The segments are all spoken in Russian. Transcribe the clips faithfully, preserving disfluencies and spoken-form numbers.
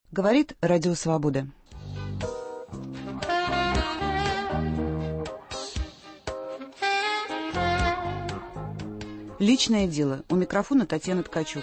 Говорит Радио Свобода. Личное дело. У микрофона Татьяна Ткачук.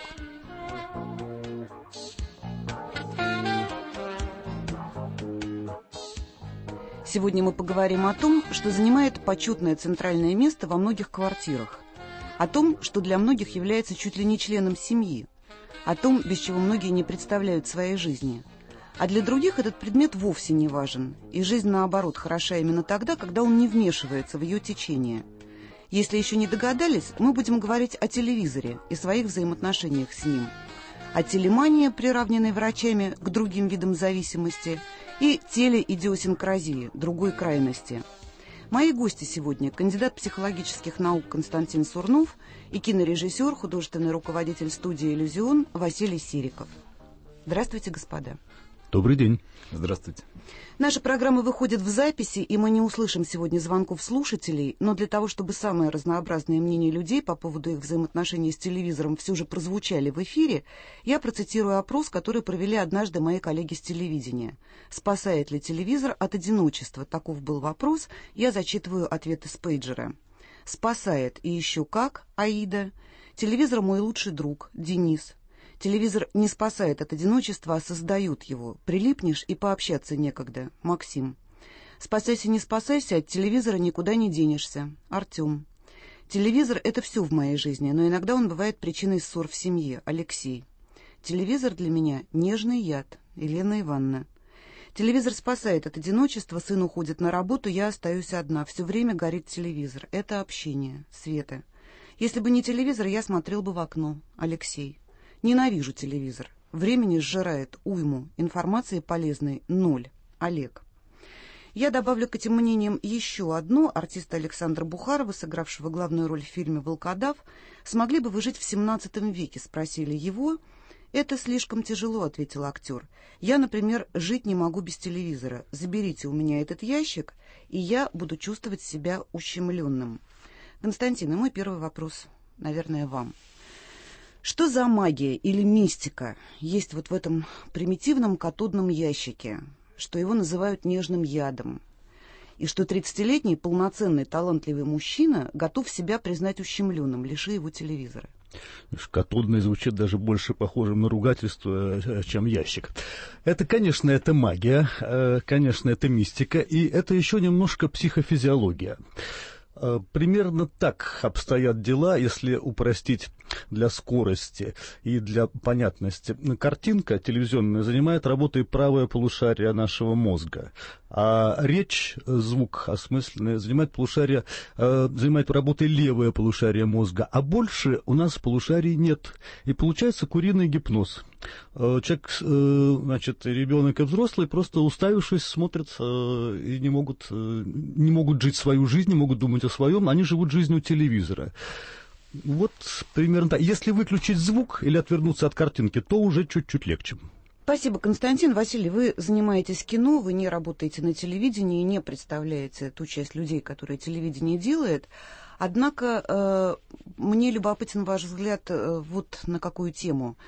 Сегодня мы поговорим о том, что занимает почетное центральное место во многих квартирах. О том, что для многих является чуть ли не членом семьи. О том, без чего многие не представляют своей жизни. А для других этот предмет вовсе не важен. И жизнь, наоборот, хороша именно тогда, когда он не вмешивается в ее течение. Если еще не догадались, мы будем говорить о телевизоре и своих взаимоотношениях с ним. О телемании, приравненной врачами к другим видам зависимости, и телеидиосинкразии, другой крайности. Мои гости сегодня – кандидат психологических наук Константин Сурнов и кинорежиссер, художественный руководитель студии «Иллюзион» Василий Сириков. Здравствуйте, господа. Добрый день. Здравствуйте. Наша программа выходит в записи, и мы не услышим сегодня звонков слушателей, но для того, чтобы самые разнообразные мнения людей по поводу их взаимоотношений с телевизором все же прозвучали в эфире, я процитирую опрос, который провели однажды мои коллеги с телевидения. «Спасает ли телевизор от одиночества?» Таков был вопрос, я зачитываю ответы с пейджера. «Спасает, и еще как, Аида. Телевизор мой лучший друг, Денис. Телевизор не спасает от одиночества, а создает его. Прилипнешь и пообщаться некогда. Максим. Спасайся, не спасайся, от телевизора никуда не денешься. Артем. Телевизор — это все в моей жизни, но иногда он бывает причиной ссор в семье. Алексей. Телевизор для меня — нежный яд. Елена Ивановна. Телевизор спасает от одиночества, сын уходит на работу, я остаюсь одна. Все время горит телевизор. Это общение. Света. Если бы не телевизор, я смотрел бы в окно. Алексей. Ненавижу телевизор. Времени сжирает уйму. Информации полезной ноль. Олег. Я добавлю к этим мнениям еще одно. Артиста Александра Бухарова, сыгравшего главную роль в фильме «Волкодав», смогли бы вы жить в семнадцатом веке, спросили его. Это слишком тяжело, ответил актер. Я, например, жить не могу без телевизора. Заберите у меня этот ящик, и я буду чувствовать себя ущемленным. Константин, и мой первый вопрос, наверное, вам. Что за магия или мистика есть вот в этом примитивном катодном ящике, что его называют нежным ядом, и что тридцатилетний полноценный талантливый мужчина готов себя признать ущемленным, лиши его телевизора? Катодный звучит даже больше похожим на ругательство, чем ящик. Это, конечно, это магия, конечно, это мистика, и это еще немножко психофизиология. Примерно так обстоят дела, если упростить для скорости и для понятности. Картинка телевизионная занимает работой правое полушарие нашего мозга, а речь, звук осмысленный, занимает полушарие, занимает работой левое полушарие мозга, а больше у нас полушарий нет. И получается куриный гипноз. Человек, значит, ребенок и взрослый, просто уставившись, смотрят и не могут, не могут жить свою жизнь, не могут думать о своем, они живут жизнью телевизора. Вот примерно так. Если выключить звук или отвернуться от картинки, то уже чуть-чуть легче. Спасибо, Константин. Василий, вы занимаетесь кино, вы не работаете на телевидении, не представляете ту часть людей, которые телевидение делает. Однако э, мне любопытен ваш взгляд э, вот на какую тему.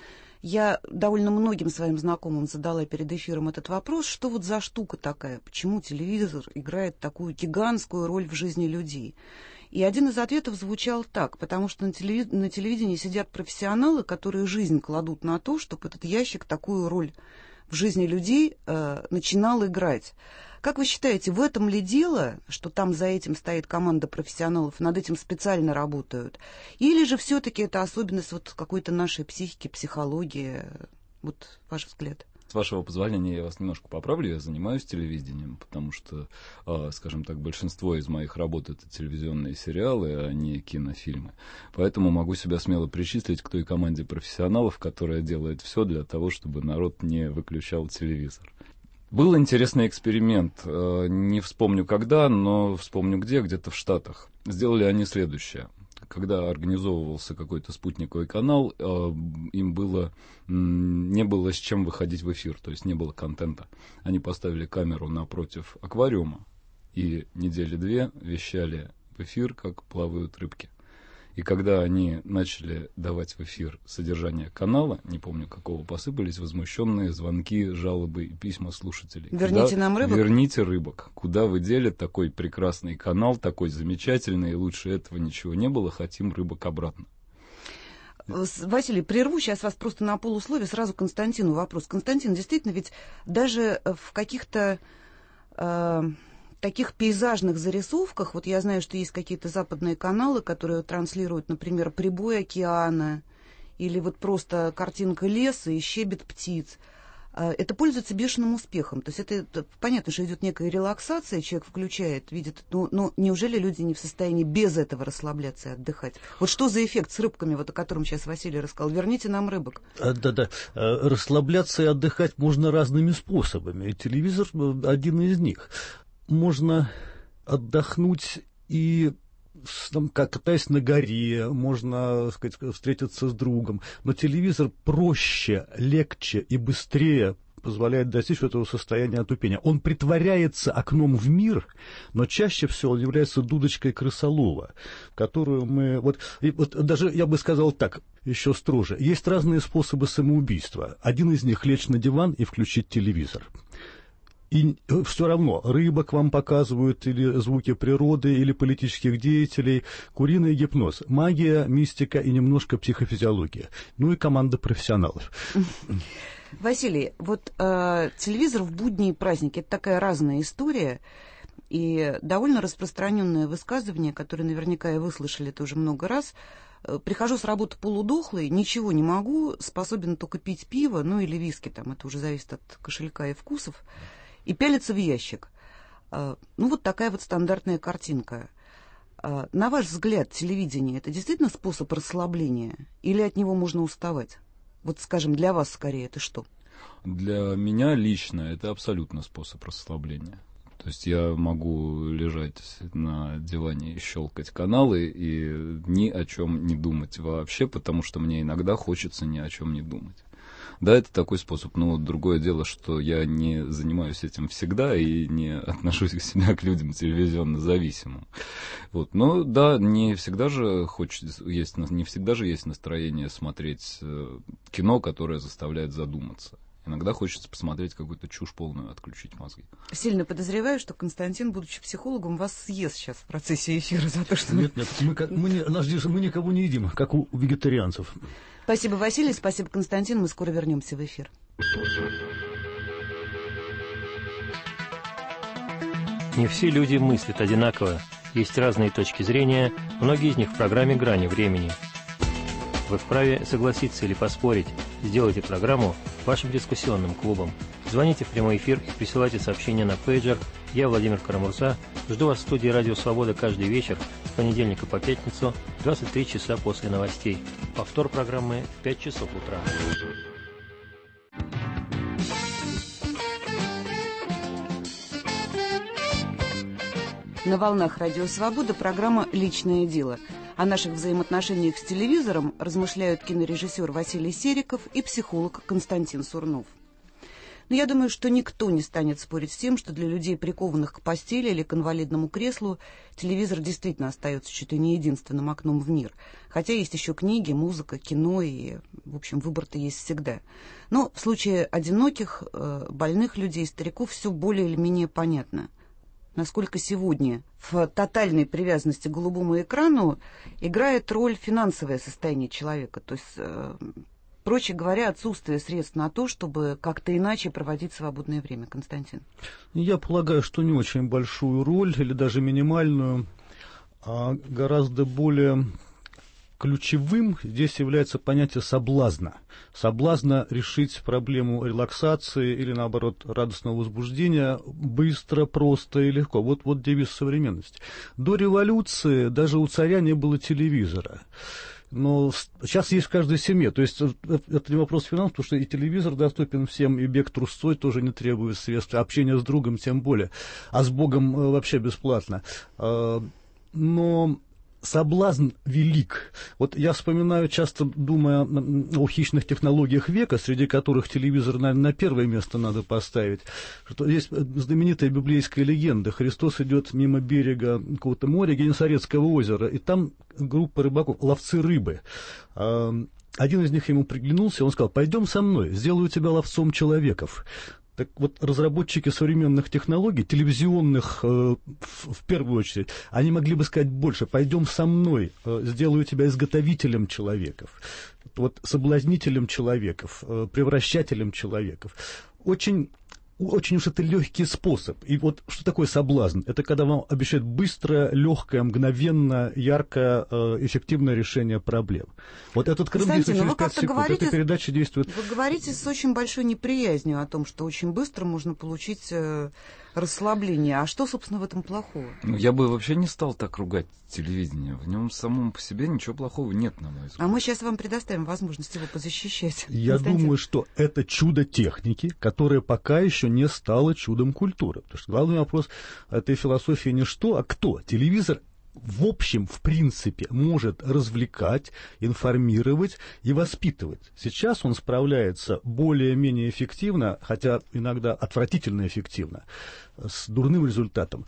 Я довольно многим своим знакомым задала перед эфиром этот вопрос, что вот за штука такая, почему телевизор играет такую гигантскую роль в жизни людей. И один из ответов звучал так, потому что на, телевид... на телевидении сидят профессионалы, которые жизнь кладут на то, чтобы этот ящик такую роль в жизни людей э, начинал играть. Как вы считаете, в этом ли дело, что там за этим стоит команда профессионалов, над этим специально работают? Или же все-таки это особенность вот какой-то нашей психики, психологии? Вот ваш взгляд. С вашего позволения я вас немножко поправлю, я занимаюсь телевидением, потому что, скажем так, большинство из моих работ — это телевизионные сериалы, а не кинофильмы. Поэтому могу себя смело причислить к той команде профессионалов, которая делает все для того, чтобы народ не выключал телевизор. Был интересный эксперимент, не вспомню когда, но вспомню где, где-то в Штатах. Сделали они следующее. Когда организовывался какой-то спутниковый канал, им было, не было с чем выходить в эфир, то есть не было контента. Они поставили камеру напротив аквариума и недели две вещали в эфир, как плавают рыбки. И когда они начали давать в эфир содержание канала, не помню какого, посыпались возмущенные звонки, жалобы и письма слушателей. Верните куда... нам рыбок. Верните рыбок. Куда вы дели такой прекрасный канал, такой замечательный, лучше этого ничего не было, хотим рыбок обратно. Василий, прерву сейчас вас просто на полусловие, сразу Константину вопрос. Константин, действительно, ведь даже в каких-то э, таких пейзажных зарисовках, вот я знаю, что есть какие-то западные каналы, которые транслируют, например, прибой океана, или вот просто картинка леса и щебет птиц. Это пользуется бешеным успехом. То есть это, это понятно, что идет некая релаксация, человек включает, видит. Но, но неужели люди не в состоянии без этого расслабляться и отдыхать? Вот что за эффект с рыбками, вот о котором сейчас Василий рассказал? Верните нам рыбок. Да-да. Расслабляться и отдыхать можно разными способами. Телевизор один из них. Можно отдохнуть и там, катаясь на горе, можно, так сказать, встретиться с другом. Но телевизор проще, легче и быстрее позволяет достичь этого состояния отупения. Он притворяется окном в мир, но чаще всего он является дудочкой крысолова, которую мы... Вот, и вот даже, я бы сказал так, еще строже. Есть разные способы самоубийства. Один из них — лечь на диван и включить телевизор. И все равно, рыбок вам показывают, или звуки природы, или политических деятелей, куриный гипноз, магия, мистика и немножко психофизиология. Ну и команда профессионалов. Василий, вот э, телевизор в будни и праздники — это такая разная история, и довольно распространенное высказывание, которое наверняка и вы слышали это уже много раз. Прихожу с работы полудохлый, ничего не могу, способен только пить пиво, ну или виски, там, это уже зависит от кошелька и вкусов, и пялиться в ящик. Ну, вот такая вот стандартная картинка. На ваш взгляд, телевидение — это действительно способ расслабления? Или от него можно уставать? Вот, скажем, для вас скорее это что? Для меня лично это абсолютно способ расслабления. То есть я могу лежать на диване и щелкать каналы и ни о чем не думать вообще, потому что мне иногда хочется ни о чем не думать. Да, это такой способ, но другое дело, что я не занимаюсь этим всегда и не отношусь к себя к людям телевизионно зависимым. Вот. Но да, не всегда же хочется, есть, не всегда же есть настроение смотреть кино, которое заставляет задуматься. Иногда хочется посмотреть какую-то чушь полную, отключить мозги. Сильно подозреваю, что Константин, будучи психологом, вас съест сейчас в процессе эфира за то, что... Нет, нет, мы, мы, не, наш, мы никого не едим, как у вегетарианцев. Спасибо, Василий, спасибо, Константин. Мы скоро вернемся в эфир. Не все люди мыслят одинаково. Есть разные точки зрения, многие из них в программе «Грани времени». Вы вправе согласиться или поспорить. Сделайте программу вашим дискуссионным клубом. Звоните в прямой эфир и присылайте сообщения на пейджер. Я, Владимир Карамурза, жду вас в студии «Радио Свобода» каждый вечер с понедельника по пятницу в двадцать три часа после новостей. Повтор программы в пять часов утра. На волнах «Радио Свобода» программа «Личное дело». О наших взаимоотношениях с телевизором размышляют кинорежиссер Василий Сериков и психолог Константин Сурнов. Но я думаю, что никто не станет спорить с тем, что для людей, прикованных к постели или к инвалидному креслу, телевизор действительно остается чуть ли не единственным окном в мир. Хотя есть еще книги, музыка, кино, и, в общем, выбор-то есть всегда. Но в случае одиноких, больных людей, стариков, все более или менее понятно. Насколько сегодня в тотальной привязанности к голубому экрану играет роль финансовое состояние человека. То есть, э, проще говоря, отсутствие средств на то, чтобы как-то иначе проводить свободное время. Константин? Я полагаю, что не очень большую роль, или даже минимальную, а гораздо более ключевым здесь является понятие соблазна. Соблазна решить проблему релаксации или, наоборот, радостного возбуждения быстро, просто и легко. Вот, вот девиз современности. До революции даже у царя не было телевизора. Но сейчас есть в каждой семье. То есть это не вопрос финансов, потому что и телевизор доступен всем, и бег трусцой тоже не требует средств, общение с другом тем более, а с Богом вообще бесплатно. Но соблазн велик. Вот я вспоминаю, часто думая о хищных технологиях века, среди которых телевизор, наверное, на первое место надо поставить, что есть знаменитая библейская легенда. Христос идет мимо берега какого-то моря, Генесарецкого озера, и там группа рыбаков, ловцы рыбы. Один из них ему приглянулся, он сказал: «Пойдем со мной, сделаю тебя ловцом человеков». Так вот, разработчики современных технологий, телевизионных, э, в, в первую очередь, они могли бы сказать больше: «Пойдем со мной, э, сделаю тебя изготовителем человеков, вот, соблазнителем человеков, э, превращателем человеков». Очень... Очень уж это легкий способ. И вот что такое соблазн? Это когда вам обещают быстрое, легкое, мгновенно, яркое, эффективное решение проблем. Вот этот крым действует через пять секунд. Говорите, эта передача действует... Вы говорите с очень большой неприязнью о том, что очень быстро можно получить расслабление. А что, собственно, в этом плохого? Ну, я бы вообще не стал так ругать телевидение. В нем самом по себе ничего плохого нет, на мой взгляд. А мы сейчас вам предоставим возможность его позащищать. Я Константин. думаю, что это чудо техники, которое пока еще не стало чудом культуры. Потому что главный вопрос этой философии не что, а кто. Телевизор в общем, в принципе, может развлекать, информировать и воспитывать. Сейчас он справляется более-менее эффективно, хотя иногда отвратительно эффективно, с дурным результатом,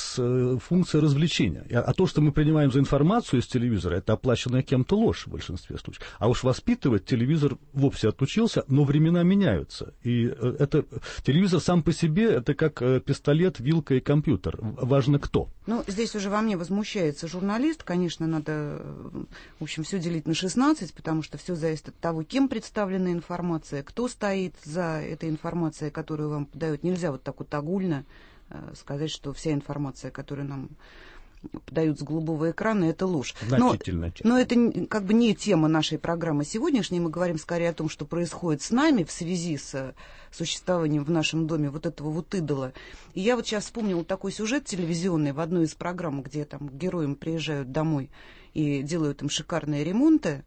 с функцией развлечения. А то, что мы принимаем за информацию из телевизора, это оплаченная кем-то ложь в большинстве случаев. А уж воспитывать телевизор вовсе отучился, но времена меняются. И это, телевизор сам по себе, это как пистолет, вилка и компьютер. Важно кто. Ну, здесь уже во мне возмущается журналист. Конечно, надо, в общем, все делить на шестнадцать, потому что все зависит от того, кем представлена информация, кто стоит за этой информацией, которую вам подают. Нельзя вот так вот огульно сказать, что вся информация, которую нам подают с голубого экрана, это ложь. Но, но это как бы не тема нашей программы сегодняшней. Мы говорим скорее о том, что происходит с нами в связи с существованием в нашем доме вот этого вот идола. И я вот сейчас вспомнила такой сюжет телевизионный в одной из программ, где там героям приезжают домой и делают им шикарные ремонты.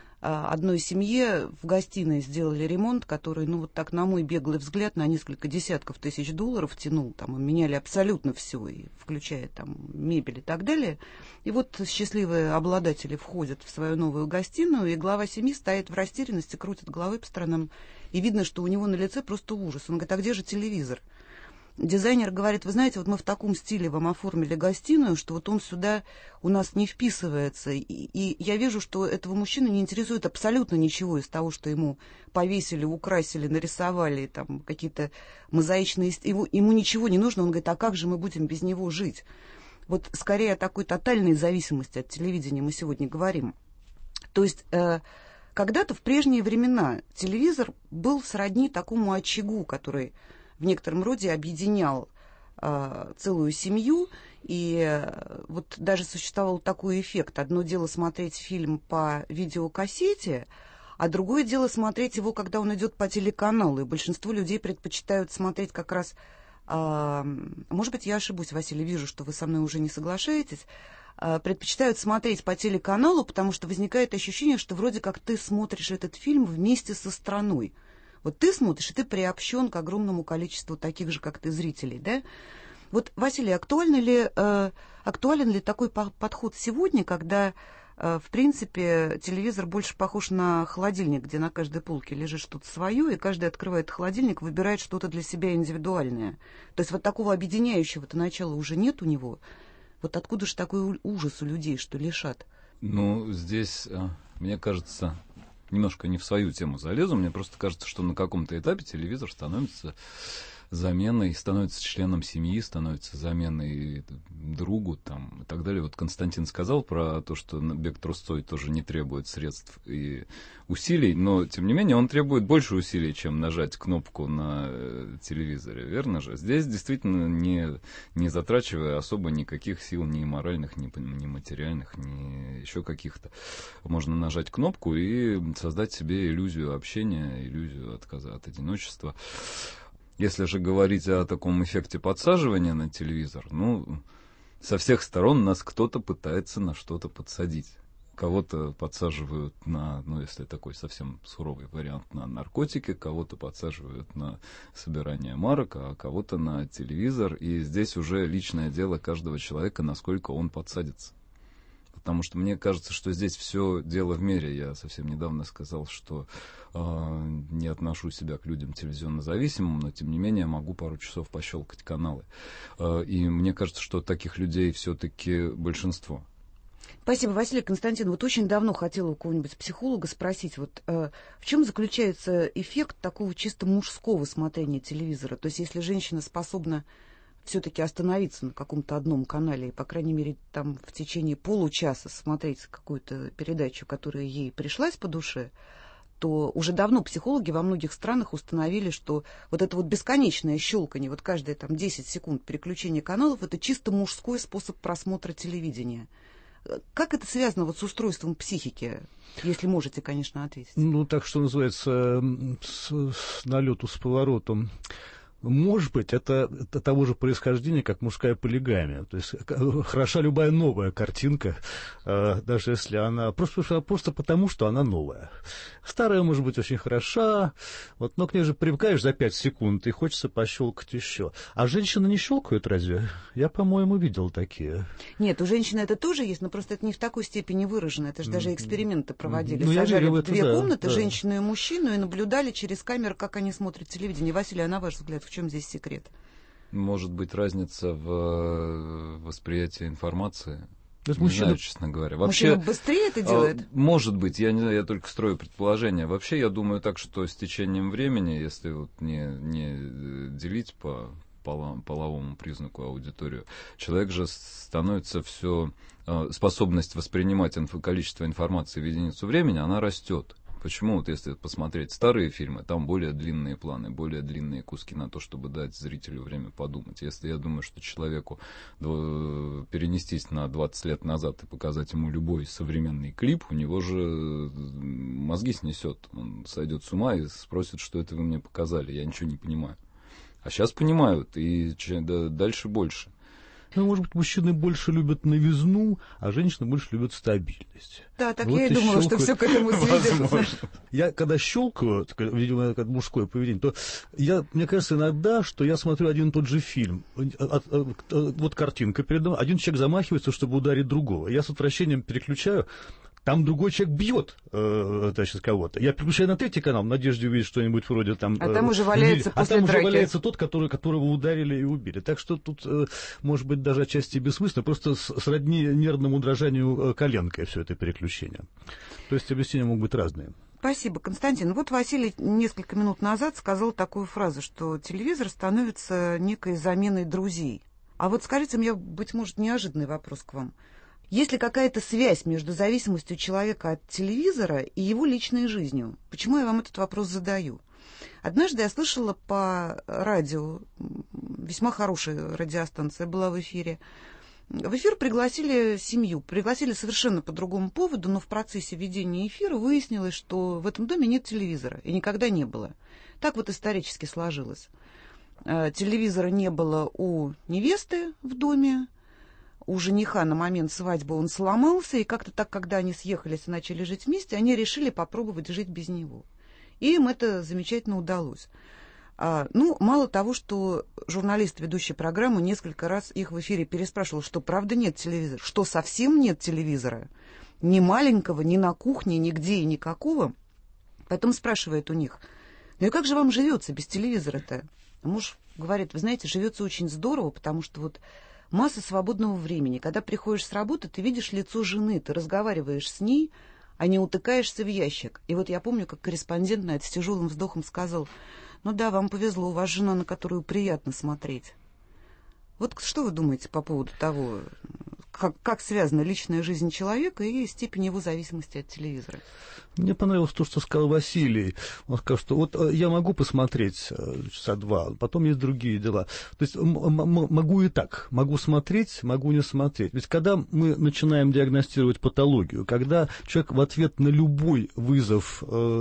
Одной семье в гостиной сделали ремонт, который, ну, вот так, на мой беглый взгляд, на несколько десятков тысяч долларов тянул. Там меняли абсолютно все, и включая там мебель и так далее. И вот счастливые обладатели входят в свою новую гостиную, и глава семьи стоит в растерянности, крутит головой по сторонам. И видно, что у него на лице просто ужас. Он говорит: а где же телевизор? Дизайнер говорит: вы знаете, вот мы в таком стиле вам оформили гостиную, что вот он сюда у нас не вписывается. И, и я вижу, что этого мужчину не интересует абсолютно ничего из того, что ему повесили, украсили, нарисовали, там какие-то мозаичные... Ему, ему ничего не нужно. Он говорит: а как же мы будем без него жить? Вот скорее о такой тотальной зависимости от телевидения мы сегодня говорим. То есть... Э, когда-то в прежние времена телевизор был сродни такому очагу, который в некотором роде объединял э, целую семью, и э, вот даже существовал такой эффект. Одно дело смотреть фильм по видеокассете, а другое дело смотреть его, когда он идет по телеканалу. И большинство людей предпочитают смотреть как раз... Э, может быть, я ошибусь, Василий, вижу, что вы со мной уже не соглашаетесь. Э, предпочитают смотреть по телеканалу, потому что возникает ощущение, что вроде как ты смотришь этот фильм вместе со страной. Вот ты смотришь, и ты приобщен к огромному количеству таких же, как ты, зрителей, да? Вот, Василий, актуален ли, э, актуален ли такой по- подход сегодня, когда, э, в принципе, телевизор больше похож на холодильник, где на каждой полке лежит что-то свое, и каждый открывает холодильник, выбирает что-то для себя индивидуальное. То есть вот такого объединяющего-то начала уже нет у него. Вот откуда же такой ужас у людей, что лишат? Ну, здесь, мне кажется... немножко не в свою тему залезу, мне просто кажется, что на каком-то этапе телевизор становится заменой, становится членом семьи, становится заменой другу там, и так далее. Вот Константин сказал про то, что бег трусцой тоже не требует средств и усилий, но, тем не менее, он требует больше усилий, чем нажать кнопку на телевизоре, верно же? Здесь действительно не, не затрачивая особо никаких сил, ни моральных, ни, ни материальных, ни еще каких-то. Можно нажать кнопку и создать себе иллюзию общения, иллюзию отказа от одиночества. Если же говорить о таком эффекте подсаживания на телевизор, ну, со всех сторон нас кто-то пытается на что-то подсадить. Кого-то подсаживают на, ну, если такой совсем суровый вариант, на наркотики, кого-то подсаживают на собирание марок, а кого-то на телевизор. И здесь уже личное дело каждого человека, насколько он подсадится. потому что мне кажется, что здесь все дело в мере. Я совсем недавно сказал, что э, не отношу себя к людям телевизионно зависимым, но тем не менее могу пару часов пощелкать каналы. Э, и мне кажется, что таких людей все-таки большинство. Спасибо, Василий. Константин, вот очень давно хотела у кого-нибудь психолога спросить, вот э, в чем заключается эффект такого чисто мужского смотрения телевизора? То есть если женщина способна все-таки остановиться на каком-то одном канале и, по крайней мере, там в течение получаса смотреть какую-то передачу, которая ей пришлась по душе, то уже давно психологи во многих странах установили, что вот это вот бесконечное щелканье, вот каждые там десять секунд переключения каналов, это чисто мужской способ просмотра телевидения. Как это связано вот с устройством психики, если можете, конечно, ответить? Ну, так что называется, с, с налету, с поворотом. Может быть, это, это того же происхождения, как мужская полигамия. То есть хороша любая новая картинка, э, даже если она... Просто, просто потому, что она новая. Старая может быть очень хороша, вот, но к ней же привыкаешь за пять секунд, и хочется пощелкать еще. А женщины не щелкают разве? Я, по-моему, видел такие. Нет, у женщины это тоже есть, но просто это не в такой степени выражено. Это же даже эксперименты проводили. Ну, Сажали в это, две да, комнаты, да. женщину и мужчину, и наблюдали через камеры, как они смотрят телевидение. Василий, а на ваш взгляд, в чем здесь секрет? Может быть, разница в восприятии информации. Не мужчина, знаю, честно говоря. Вообще, мужчина быстрее это делает? Может быть, я не знаю, я только строю предположение. Вообще, я думаю так, что с течением времени, если вот не, не делить по половому признаку аудиторию, человек же становится все... Способность воспринимать инфо, количество информации в единицу времени, она растет. Почему? Вот если посмотреть старые фильмы, там более длинные планы, более длинные куски на то, чтобы дать зрителю время подумать. Если я думаю, что человеку перенестись на двадцать лет назад и показать ему любой современный клип, у него же мозги снесет. Он сойдет с ума и спросит, что это вы мне показали. Я ничего не понимаю. А сейчас понимают, и дальше больше. Ну, может быть, мужчины больше любят новизну, а женщины больше любят стабильность. Да, так вот я и думала, щелкаю. Что все к этому сведется. Я когда щелкаю, видимо, это мужское поведение, то я, мне кажется иногда, что я смотрю один и тот же фильм. Вот картинка передо мной, один человек замахивается, чтобы ударить другого. Я с отвращением переключаю. Там другой человек бьет э, значит, кого-то. Я переключаю на третий канал в надежде увидеть что-нибудь вроде там... А там уже валяется э, после а там драки. уже валяется тот, который, которого ударили и убили. Так что тут, э, может быть, даже отчасти бессмысленно, просто сродни нервному дрожанию коленкой все это переключение. То есть объяснения могут быть разные. Спасибо, Константин. Вот Василий несколько минут назад сказал такую фразу, что телевизор становится некой заменой друзей. А вот скажите мне, быть может, неожиданный вопрос к вам. Есть ли какая-то связь между зависимостью человека от телевизора и его личной жизнью? Почему я вам этот вопрос задаю? Однажды я слышала по радио, весьма хорошая радиостанция была в эфире, в эфир пригласили семью, пригласили совершенно по другому поводу, но в процессе ведения эфира выяснилось, что в этом доме нет телевизора, и никогда не было. Так вот исторически сложилось. Телевизора не было у невесты в доме, у жениха на момент свадьбы он сломался, и как-то так, когда они съехались и начали жить вместе, они решили попробовать жить без него. И им это замечательно удалось. А, ну, мало того, что журналист, ведущий программу, несколько раз их в эфире переспрашивал, что правда нет телевизора, что совсем нет телевизора, ни маленького, ни на кухне, нигде и никакого. Потом спрашивает у них, ну и как же вам живется без телевизора-то? А муж говорит, вы знаете, живется очень здорово, потому что вот масса свободного времени. Когда приходишь с работы, ты видишь лицо жены, ты разговариваешь с ней, а не утыкаешься в ящик. И вот я помню, как корреспондент на это с тяжелым вздохом сказал, ну да, вам повезло, у вас жена, на которую приятно смотреть. Вот что вы думаете по поводу того, как, как связана личная жизнь человека и степень его зависимости от телевизора? Мне понравилось то, что сказал Василий. Он сказал, что вот я могу посмотреть часа два, потом есть другие дела. То есть могу и так, могу смотреть, могу не смотреть. Ведь когда мы начинаем диагностировать патологию, когда человек в ответ на любой вызов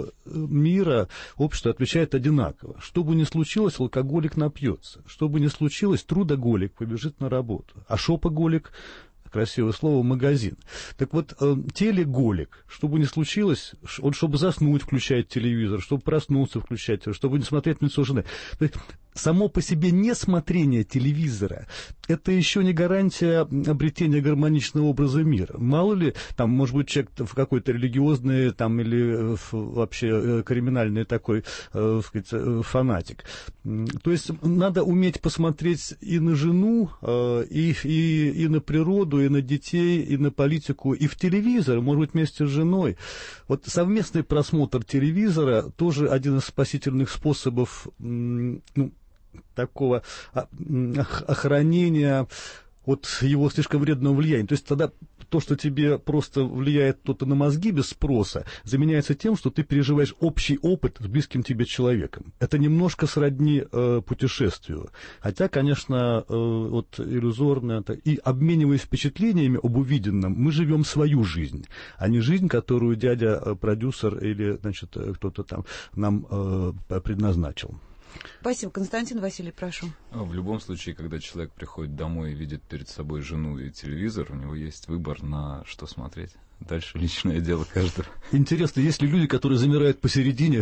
мира, общество отвечает одинаково. Что бы ни случилось, алкоголик напьется. Что бы ни случилось, трудоголик побежит на работу. А шопоголик, красивое слово, магазин. Так вот, э, телеголик, что бы ни случилось, он, чтобы заснуть, включает телевизор, чтобы проснуться, включает телевизор, чтобы не смотреть на лицо жены. само по себе несмотрение телевизора – это еще не гарантия обретения гармоничного образа мира. Мало ли, там, может быть, человек в какой-то религиозный там, или вообще криминальный такой, э, сказать, фанатик. То есть надо уметь посмотреть и на жену, э, и, и, и на природу, и на детей, и на политику, и в телевизор, может быть, вместе с женой. Вот совместный просмотр телевизора тоже один из спасительных способов, ну, такого охранения от его слишком вредного влияния. То есть тогда то, что тебе просто влияет кто-то на мозги без спроса, заменяется тем, что ты переживаешь общий опыт с близким тебе человеком. Это немножко сродни э, путешествию. Хотя, конечно, э, вот иллюзорно это. И обмениваясь впечатлениями об увиденном, мы живем свою жизнь, а не жизнь, которую дядя э, продюсер или, значит, кто-то там нам э, предназначил. Спасибо. Константин, Василий, прошу. В любом случае, когда человек приходит домой и видит перед собой жену и телевизор, у него есть выбор, на что смотреть. Дальше личное дело каждого. Интересно, есть ли люди, которые замирают посередине?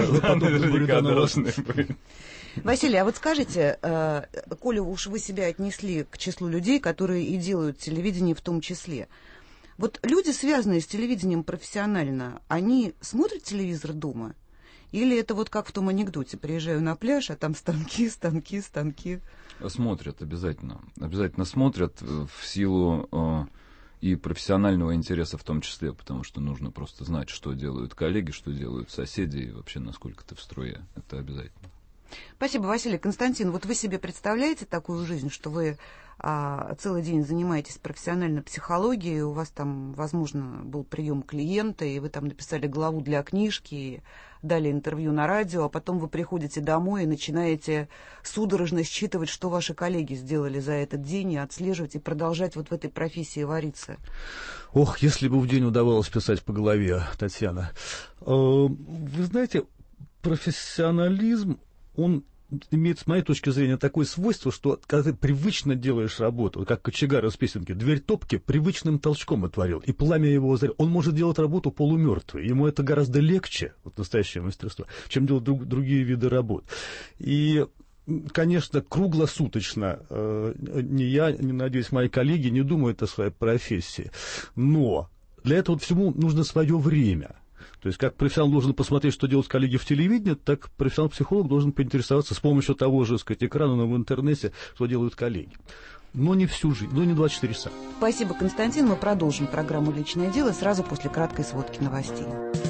Василий, а вот скажите, коли уж вы себя отнесли к числу людей, которые и делают телевидение в том числе, вот люди, связанные с телевидением профессионально, они смотрят телевизор дома? Или это вот как в том анекдоте, приезжаю на пляж, а там станки, станки, станки? Смотрят обязательно. Обязательно смотрят в силу э, и профессионального интереса в том числе, потому что нужно просто знать, что делают коллеги, что делают соседи, и вообще насколько ты в струе. Это обязательно. Спасибо, Василий. Константин, вот вы себе представляете такую жизнь, что вы а, целый день занимаетесь профессиональной психологией, у вас там, возможно, был прием клиента, и вы там написали главу для книжки, дали интервью на радио, а потом вы приходите домой и начинаете судорожно считывать, что ваши коллеги сделали за этот день, и отслеживать, и продолжать вот в этой профессии вариться? Ох, если бы в день удавалось писать по голове, Татьяна. Вы знаете, профессионализм, он имеет, с моей точки зрения, такое свойство, что когда ты привычно делаешь работу, как кочегар из песенки, дверь топки привычным толчком отворил, и пламя его озарил. Он может делать работу полумертвой. Ему это гораздо легче, вот настоящее мастерство, чем делать друг, другие виды работ. И, конечно, круглосуточно э, ни я, ни, надеюсь, мои коллеги не думают о своей профессии. Но для этого всему нужно свое время. То есть, как профессионал должен посмотреть, что делают коллеги в телевидении, так профессионал-психолог должен поинтересоваться с помощью того же, так сказать, экрана в интернете, что делают коллеги. Но не всю жизнь, но не двадцать четыре часа. Спасибо, Константин. Мы продолжим программу «Личное дело» сразу после краткой сводки новостей.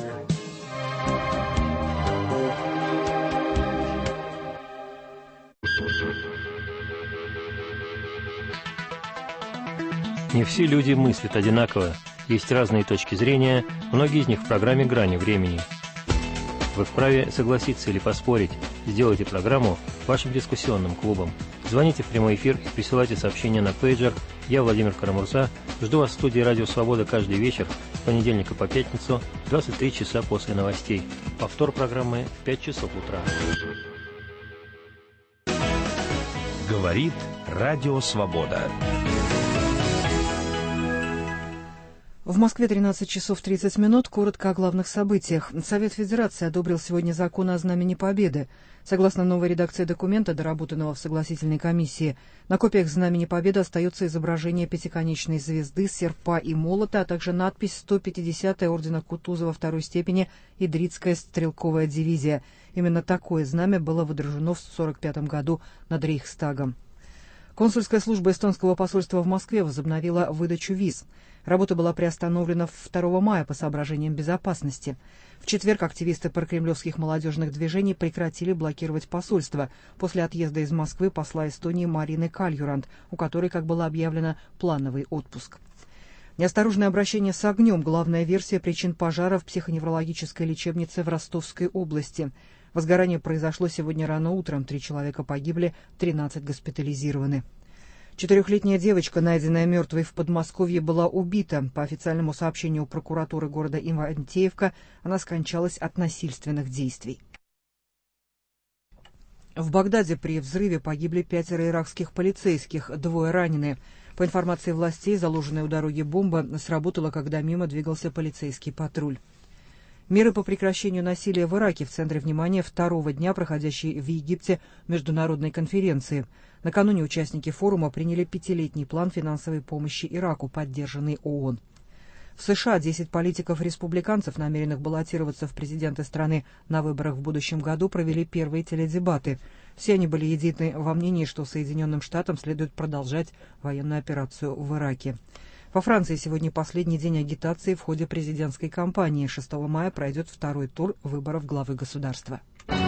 Не все люди мыслят одинаково. Есть разные точки зрения, многие из них в программе «Грани времени». Вы вправе согласиться или поспорить. Сделайте программу вашим дискуссионным клубом. Звоните в прямой эфир и присылайте сообщения на пейджер. Я, Владимир Карамурза, жду вас в студии «Радио Свобода» каждый вечер с понедельника по пятницу, двадцать три часа после новостей. Повтор программы в пять часов утра. Говорит «Радио Свобода». В Москве тринадцать часов тридцать минут. Коротко о главных событиях. Совет Федерации одобрил сегодня закон о Знамени Победы. Согласно новой редакции документа, доработанного в согласительной комиссии, на копиях Знамени Победы остается изображение пятиконечной звезды, серпа и молота, а также надпись сто пятидесятая ордена Кутузова второй степени Идритская стрелковая дивизия. Именно такое знамя было водружено в сорок пятом году над Рейхстагом. Консульская служба эстонского посольства в Москве возобновила выдачу виз. Работа была приостановлена второго мая по соображениям безопасности. В четверг активисты прокремлевских молодежных движений прекратили блокировать посольство после отъезда из Москвы посла Эстонии Марины Кальюранд, у которой, как было объявлено, плановый отпуск. Неосторожное обращение с огнем – главная версия причин пожара в психоневрологической лечебнице в Ростовской области. Возгорание произошло сегодня рано утром. Три человека погибли, тринадцать госпитализированы. Четырехлетняя девочка, найденная мертвой в Подмосковье, была убита. По официальному сообщению прокуратуры города Ивантеевка, она скончалась от насильственных действий. В Багдаде при взрыве погибли пятеро иракских полицейских, двое ранены. По информации властей, заложенная у дороги бомба сработала, когда мимо двигался полицейский патруль. Меры по прекращению насилия в Ираке в центре внимания второго дня проходящей в Египте международной конференции. Накануне участники форума приняли пятилетний план финансовой помощи Ираку, поддержанный ООН. В США десять политиков-республиканцев, намеренных баллотироваться в президенты страны на выборах в будущем году, провели первые теледебаты. Все они были едины во мнении, что Соединенным Штатам следует продолжать военную операцию в Ираке. Во Франции сегодня последний день агитации в ходе президентской кампании. шестого мая пройдет второй тур выборов главы государства.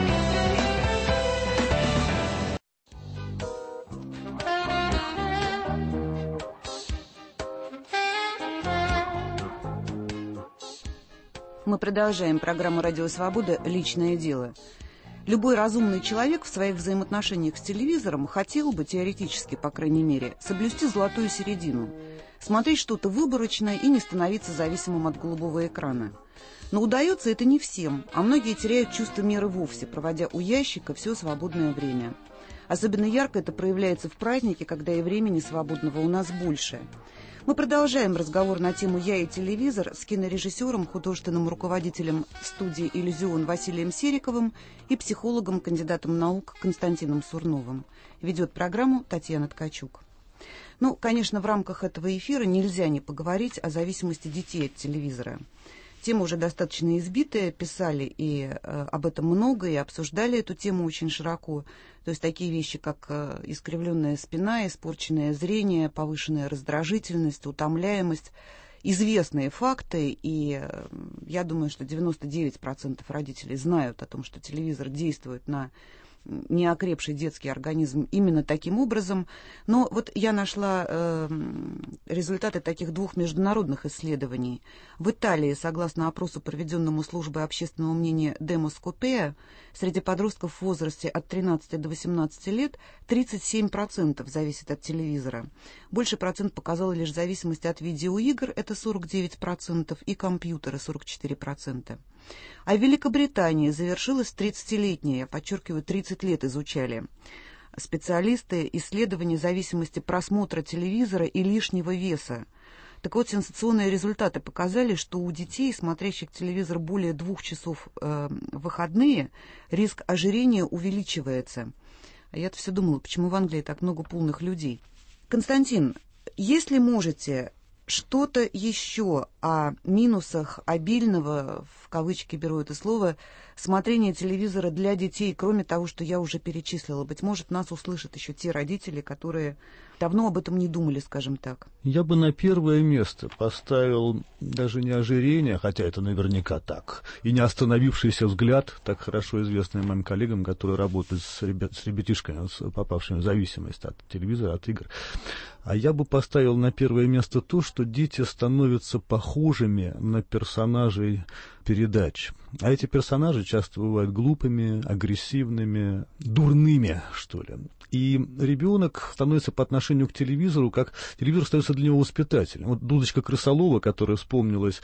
Мы продолжаем программу «Радио Свобода. Личное дело». Любой разумный человек в своих взаимоотношениях с телевизором хотел бы, теоретически, по крайней мере, соблюсти золотую середину, смотреть что-то выборочное и не становиться зависимым от голубого экрана. Но удается это не всем, а многие теряют чувство меры вовсе, проводя у ящика все свободное время. Особенно ярко это проявляется в празднике, когда и времени свободного у нас больше. Мы продолжаем разговор на тему «Я и телевизор» с кинорежиссером, художественным руководителем студии «Иллюзион» Василием Сериковым и психологом, кандидатом наук Константином Сурновым. Ведет программу Татьяна Ткачук. Ну, конечно, в рамках этого эфира нельзя не поговорить о зависимости детей от телевизора. Тема уже достаточно избитая, писали и э, об этом много, и обсуждали эту тему очень широко. То есть такие вещи, как э, искривленная спина, испорченное зрение, повышенная раздражительность, утомляемость, известные факты. И э, я думаю, что девяносто девять процентов родителей знают о том, что телевизор действует на неокрепший детский организм именно таким образом. Но вот я нашла э, результаты таких двух международных исследований. В Италии, согласно опросу, проведенному службой общественного мнения Демоскопея, среди подростков в возрасте от тринадцати до восемнадцати лет тридцать семь процентов зависит от телевизора. Больше процент показала лишь зависимость от видеоигр, это сорок девять процентов, и компьютера, сорок четыре процента. А в Великобритании завершилась тридцатилетняя, я подчеркиваю, тридцать лет изучали специалисты исследования зависимости просмотра телевизора и лишнего веса. Так вот, сенсационные результаты показали, что у детей, смотрящих телевизор более двух часов э, в выходные, риск ожирения увеличивается. А я-то все думала, почему в Англии так много полных людей. Константин, если можете что-то еще о минусах обильного, в кавычки беру это слово, смотрения телевизора для детей, кроме того, что я уже перечислила. Быть может, нас услышат еще те родители, которые давно об этом не думали, скажем так. Я бы на первое место поставил даже не ожирение, хотя это наверняка так, и не остановившийся взгляд, так хорошо известный моим коллегам, которые работают с, ребят, с ребятишками, попавшими в зависимость от телевизора, от игр. А я бы поставил на первое место то, что дети становятся похожими на персонажей передач. А эти персонажи часто бывают глупыми, агрессивными, дурными, что ли. И ребенок становится по отношению к телевизору, как телевизор становится для него воспитателем. Вот Дудочка Крысолова, которая вспомнилась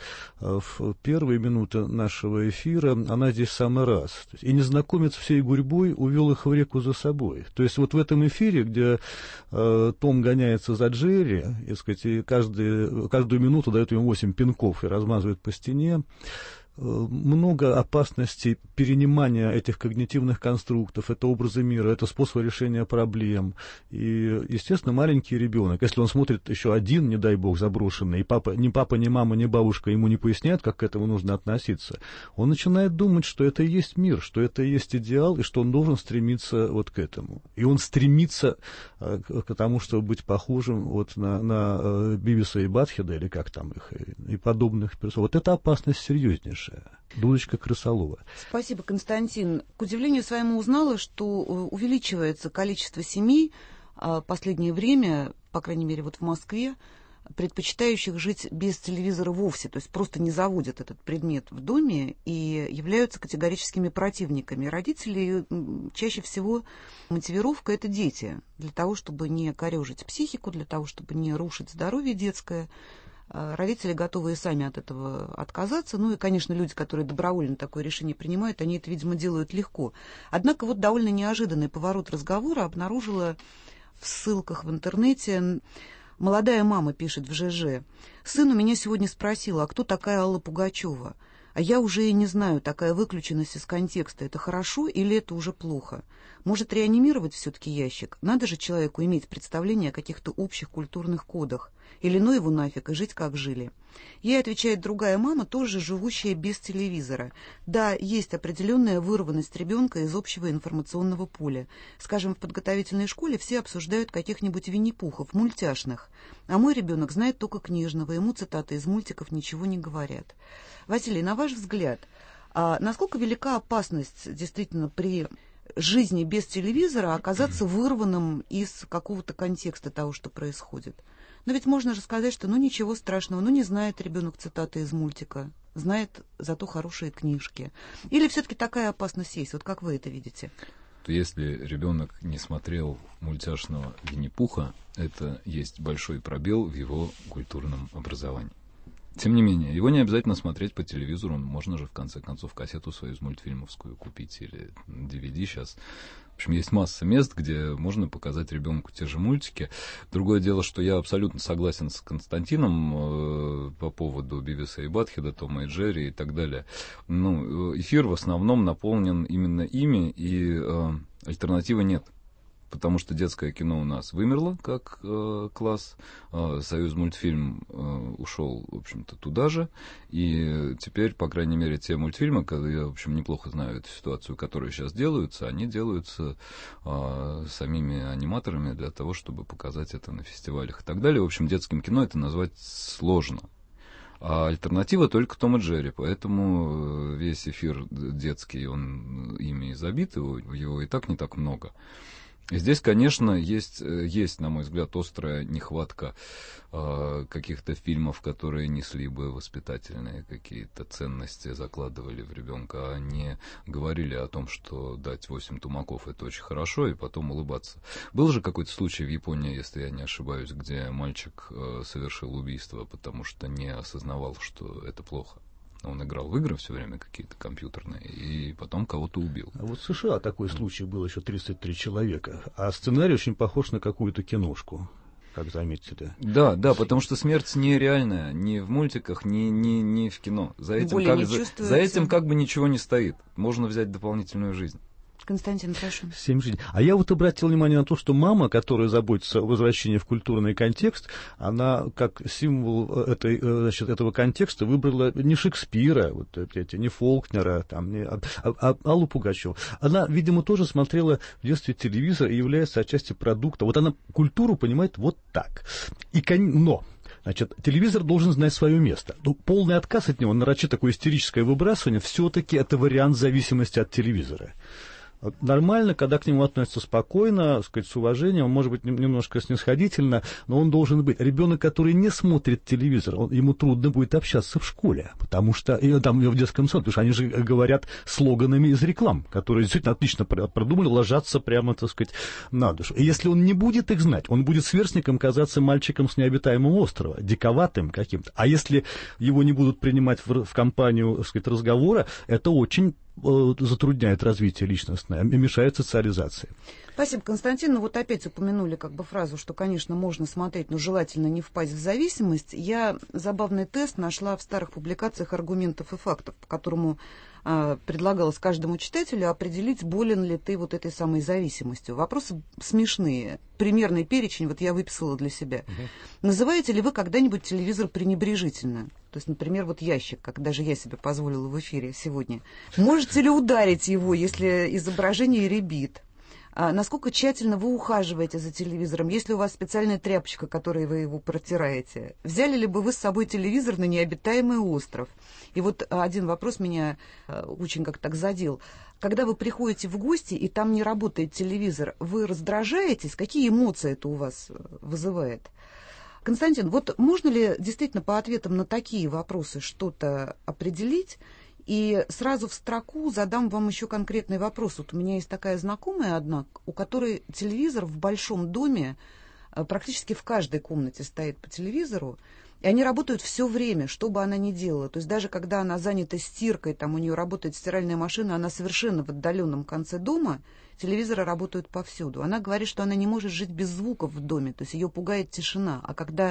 в первые минуты нашего эфира, она здесь в самый раз. И незнакомец всей гурьбой увел их в реку за собой. То есть вот в этом эфире, где э, Том гоняется за Джерри, и, сказать, и каждый, каждую минуту дает ему восемь пинков и размазывает по стене, много опасностей перенимания этих когнитивных конструктов, это образы мира, это способ решения проблем. И, естественно, маленький ребенок, если он смотрит еще один, не дай бог, заброшенный, и папа, ни папа, ни мама, ни бабушка ему не поясняют, как к этому нужно относиться, он начинает думать, что это и есть мир, что это и есть идеал, и что он должен стремиться вот к этому. И он стремится э, к тому, чтобы быть похожим вот на, на э, Бивиса и Батхеда, или как там их, и, и подобных персон. Вот это опасность серьезнейшая. Дудочка Крысолова. Спасибо, Константин. К удивлению своему узнала, что увеличивается количество семей в последнее время, по крайней мере, вот в Москве, предпочитающих жить без телевизора вовсе, то есть просто не заводят этот предмет в доме и являются категорическими противниками. Родители чаще всего мотивировка — это дети, для того, чтобы не корежить психику, для того, чтобы не рушить здоровье детское. Родители готовы и сами от этого отказаться. Ну и, конечно, люди, которые добровольно такое решение принимают, они это, видимо, делают легко. Однако вот довольно неожиданный поворот разговора обнаружила в ссылках в интернете. Молодая мама пишет в ЖЖ. «Сын у меня сегодня спросил, а кто такая Алла Пугачева? А я уже и не знаю, такая выключенность из контекста, это хорошо или это уже плохо? Может, реанимировать все-таки ящик? Надо же человеку иметь представление о каких-то общих культурных кодах. Или ну его нафиг, и жить как жили. Ей отвечает другая мама, тоже живущая без телевизора. Да, есть определенная вырванность ребенка из общего информационного поля. Скажем, в подготовительной школе все обсуждают каких-нибудь Винни-Пухов, мультяшных. А мой ребенок знает только книжного, ему цитаты из мультиков ничего не говорят. Василий, на ваш взгляд, а насколько велика опасность действительно при жизни без телевизора оказаться вырванным из какого-то контекста того, что происходит? Но ведь можно же сказать, что ну ничего страшного, ну не знает ребенок цитаты из мультика, знает зато хорошие книжки. Или все-таки такая опасность есть? Вот как вы это видите? Если ребенок не смотрел мультяшного Винни-Пуха, это есть большой пробел в его культурном образовании. Тем не менее, его не обязательно смотреть по телевизору, можно же в конце концов кассету свою мультфильмовскую купить или ди ви ди сейчас. В общем, есть масса мест, где можно показать ребенку те же мультики. Другое дело, что я абсолютно согласен с Константином э, по поводу Бивиса и Батхеда, Тома и Джерри и так далее. Ну, эфир в основном наполнен именно ими, и э, альтернативы нет. Потому что детское кино у нас вымерло как э, класс, э, Союзмультфильм э, ушел, в общем-то, туда же, и теперь, по крайней мере, те мультфильмы, когда я, в общем, неплохо знаю эту ситуацию, которые сейчас делаются, они делаются э, самими аниматорами для того, чтобы показать это на фестивалях и так далее. В общем, детским кино это назвать сложно. А альтернатива только Том и Джерри, поэтому весь эфир детский, он ими и забит, его, его и так не так много. И здесь, конечно, есть, есть, на мой взгляд, острая нехватка э, каких-то фильмов, которые несли бы воспитательные какие-то ценности, закладывали в ребенка, а не говорили о том, что дать восемь тумаков — это очень хорошо, и потом улыбаться. Был же какой-то случай в Японии, если я не ошибаюсь, где мальчик э, совершил убийство, потому что не осознавал, что это плохо. Он играл в игры все время какие-то компьютерные, и потом кого-то убил. А вот в США такой случай был, еще тридцать три человека. А сценарий очень похож на какую-то киношку, как заметили. Да, да, потому что смерть нереальная ни в мультиках, ни, ни, ни в кино. За этим, как, за, за этим как бы ничего не стоит. Можно взять дополнительную жизнь. Константин, прошу. Семь жизней. А я вот обратил внимание на то, что мама, которая заботится о возвращении в культурный контекст, она как символ этой, значит, этого контекста выбрала не Шекспира, вот эти, не Фолкнера, там, не, а, а, Аллу Пугачеву. Она, видимо, тоже смотрела в детстве телевизор и является отчасти продуктом. Вот она культуру понимает вот так. И, но... Значит, телевизор должен знать свое место. Ну, полный отказ от него, нарочито такое истерическое выбрасывание, все-таки это вариант зависимости от телевизора. Нормально, когда к нему относятся спокойно, так сказать, с уважением, он может быть немножко снисходительно, но он должен быть. Ребенок, который не смотрит телевизор, он, ему трудно будет общаться в школе, потому что, и там в детском саду, потому что они же говорят слоганами из реклам, которые действительно отлично продумали, ложатся прямо, так сказать, на душу. И если он не будет их знать, он будет сверстником казаться мальчиком с необитаемого острова, диковатым каким-то. А если его не будут принимать в, в компанию, так сказать, разговора, это очень затрудняет развитие личностное, мешает социализации. Спасибо, Константин. Ну вот опять упомянули как бы фразу, что, конечно, можно смотреть, но желательно не впасть в зависимость. Я забавный тест нашла в старых публикациях аргументов и фактов, по которому а, предлагалось каждому читателю определить, болен ли ты вот этой самой зависимостью. Вопросы смешные. Примерный перечень вот я выписала для себя. Угу. Называете ли вы когда-нибудь телевизор пренебрежительно? То есть, например, вот ящик, как даже я себе позволила в эфире сегодня. Можете ли ударить его, если изображение рябит? А насколько тщательно вы ухаживаете за телевизором? Есть ли у вас специальная тряпочка, которой вы его протираете? Взяли ли бы вы с собой телевизор на необитаемый остров? И вот один вопрос меня очень как-то так задел. Когда вы приходите в гости, и там не работает телевизор, вы раздражаетесь? Какие эмоции это у вас вызывает? Константин, вот можно ли действительно по ответам на такие вопросы что-то определить? И сразу в строку задам вам еще конкретный вопрос. Вот у меня есть такая знакомая одна, у которой телевизор в большом доме, практически в каждой комнате стоит по телевизору, и они работают все время, что бы она ни делала. То есть даже когда она занята стиркой, там у нее работает стиральная машина, она совершенно в отдаленном конце дома, телевизоры работают повсюду. Она говорит, что она не может жить без звуков в доме, то есть ее пугает тишина. А когда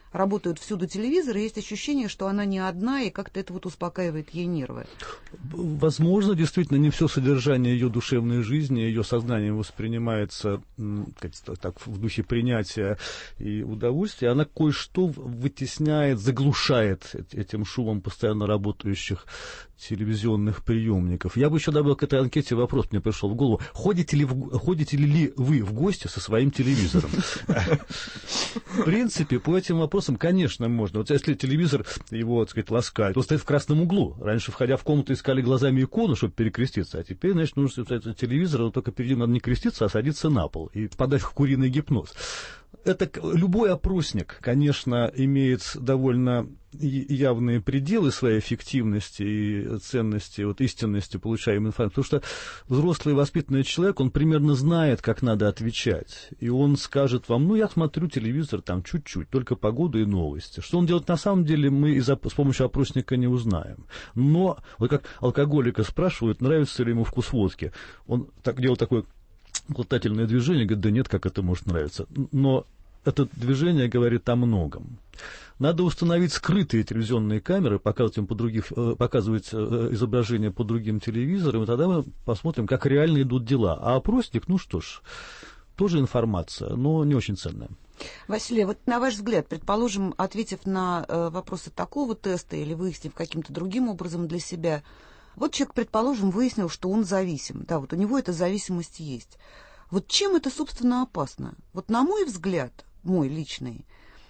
работают всюду телевизоры, есть ощущение, что она не одна, и как-то это вот успокаивает ей нервы. Возможно, действительно, не все содержание ее душевной жизни, ее сознанием воспринимается как так, в духе принятия и удовольствия. Она кое-что вытесняет, заглушает этим шумом постоянно работающих телевизионных приемников. Я бы еще добавил к этой анкете вопрос, мне пришел в голову. Ходите ли, в, ходите ли вы в гости со своим телевизором? В принципе, по этим вопросам, конечно, можно. Вот если телевизор его, так сказать, ласкает, он стоит в красном углу. Раньше, входя в комнату, искали глазами икону, чтобы перекреститься, а теперь, значит, нужно телевизор, но только перед ним надо не креститься, а садиться на пол и впадать в куриный гипноз. Это любой опросник, конечно, имеет довольно явные пределы своей эффективности и ценности, вот, истинности получаемой информации, потому что взрослый воспитанный человек, он примерно знает, как надо отвечать, и он скажет вам, ну, я смотрю телевизор там чуть-чуть, только погоду и новости. Что он делает на самом деле, мы из- с помощью опросника не узнаем. Но, вот как алкоголика спрашивают, нравится ли ему вкус водки, он так делает такой глотательное движение, говорит, да нет, как это может нравиться. Но это движение говорит о многом. Надо установить скрытые телевизионные камеры, показывать, им по других, показывать изображения по другим телевизорам, и тогда мы посмотрим, как реально идут дела. А опросник, ну что ж, тоже информация, но не очень ценная. Василий, вот на ваш взгляд, предположим, ответив на э, вопросы такого теста или выяснив каким-то другим образом для себя, вот человек, предположим, выяснил, что он зависим. Да, вот у него эта зависимость есть. Вот чем это, собственно, опасно? Вот на мой взгляд, мой личный,